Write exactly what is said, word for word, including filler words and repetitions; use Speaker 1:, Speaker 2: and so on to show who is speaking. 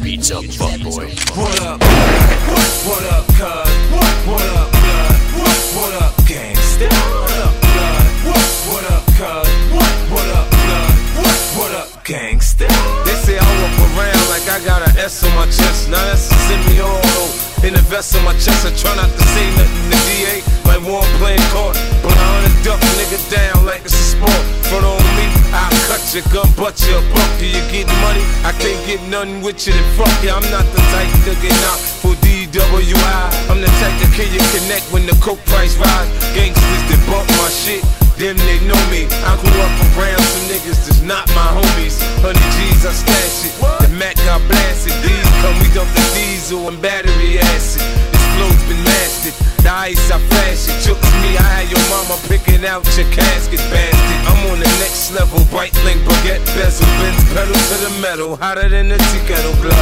Speaker 1: Pizza fuckboy.
Speaker 2: What up? What? What up, cuz? What? What up, blood? What? What up, gangsta? What up, blood? What? What up, cuz? What? What up, blood? What? What up, gangsta?
Speaker 3: They say I walk around like I got an S on my chest. Now that's a semi-auto. In the vest on my chest, I try not to say nothing to D A. Like one playing court, but I wanna duck a nigga down like it's a sport. Front on me, I'll cut your gun, butt your buck. Do you get money? I can't get nothing with you, then fuck you. I'm not the type to get knocked for D W I. I'm the type to kill you connect when the coke price rise. Gangsters that bump my shit, them they know me. I grew up around some niggas that's not my homies. Hundred G's I stash it, the Mac got blasted. These come we dump the diesel and battery acid. This flow's been mastered, the ice I flash it. Took me, I had your mama picking out your casket, bastard. I'm on the next level, bright link, baguette bezel, Benz pedal to the metal, hotter than a tea kettle.